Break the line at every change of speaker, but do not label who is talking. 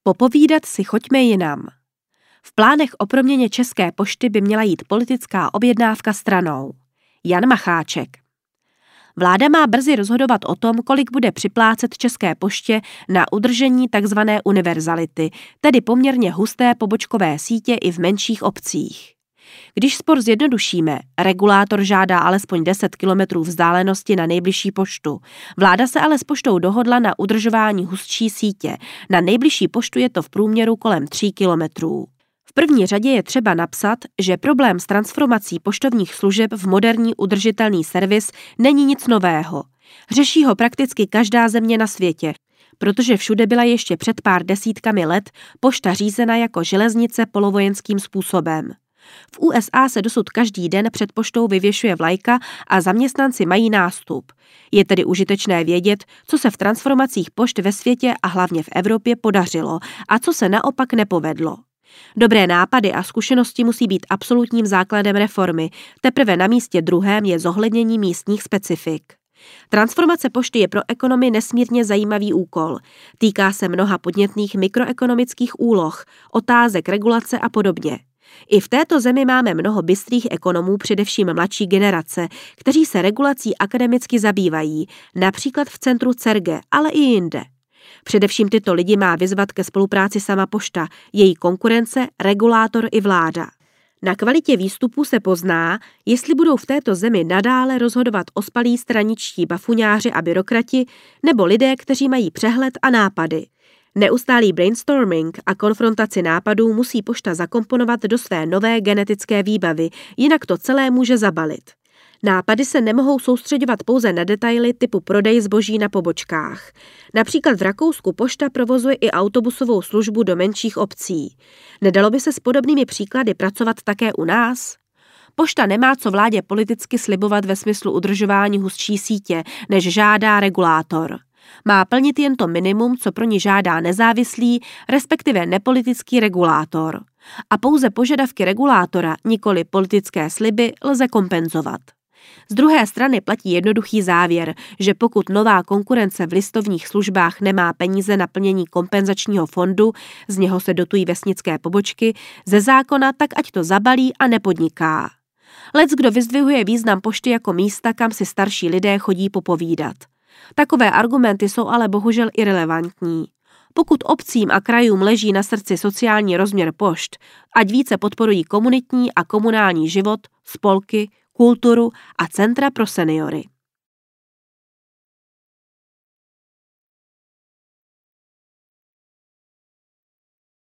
Popovídat si choďme jinam. V plánech o proměně České pošty by měla jít politická objednávka stranou. Jan Macháček. Vláda má brzy rozhodovat o tom, kolik bude připlácet České poště na udržení tzv. Univerzality, tedy poměrně husté pobočkové sítě i v menších obcích. Když spor zjednodušíme, regulátor žádá alespoň 10 kilometrů vzdálenosti na nejbližší poštu. Vláda se ale s poštou dohodla na udržování hustší sítě. Na nejbližší poštu je to v průměru kolem 3 kilometrů. V první řadě je třeba napsat, že problém s transformací poštovních služeb v moderní udržitelný servis není nic nového. Řeší ho prakticky každá země na světě, protože všude byla ještě před pár desítkami let pošta řízena jako železnice polovojenským způsobem. V USA se dosud každý den před poštou vyvěšuje vlajka a zaměstnanci mají nástup. Je tedy užitečné vědět, co se v transformacích pošt ve světě a hlavně v Evropě podařilo a co se naopak nepovedlo. Dobré nápady a zkušenosti musí být absolutním základem reformy, teprve na místě druhém je zohlednění místních specifik. Transformace pošty je pro ekonomy nesmírně zajímavý úkol. Týká se mnoha podnětných mikroekonomických úloh, otázek regulace a podobně. I v této zemi máme mnoho bystrých ekonomů, především mladší generace, kteří se regulací akademicky zabývají, například v centru CERGE, ale i jinde. Především tyto lidi má vyzvat ke spolupráci sama pošta, její konkurence, regulátor i vláda. Na kvalitě výstupů se pozná, jestli budou v této zemi nadále rozhodovat ospalí straničtí bafuňáři a byrokrati, nebo lidé, kteří mají přehled a nápady. Neustálý brainstorming a konfrontaci nápadů musí pošta zakomponovat do své nové genetické výbavy, jinak to celé může zabalit. Nápady se nemohou soustředovat pouze na detaily typu prodej zboží na pobočkách. Například v Rakousku pošta provozuje i autobusovou službu do menších obcí. Nedalo by se s podobnými příklady pracovat také u nás? Pošta nemá co vládě politicky slibovat ve smyslu udržování hustší sítě, než žádá regulátor. Má plnit jen to minimum, co pro ní žádá nezávislý, respektive nepolitický regulátor. A pouze požadavky regulátora, nikoli politické sliby, lze kompenzovat. Z druhé strany platí jednoduchý závěr, že pokud nová konkurence v listovních službách nemá peníze na plnění kompenzačního fondu, z něho se dotují vesnické pobočky, ze zákona tak ať to zabalí a nepodniká. Leckdo vyzdvihuje význam pošty jako místa, kam si starší lidé chodí popovídat. Takové argumenty jsou ale bohužel irelevantní. Pokud obcím a krajům leží na srdci sociální rozměr pošt, ať více podporují komunitní a komunální život, spolky, kulturu a centra pro seniory.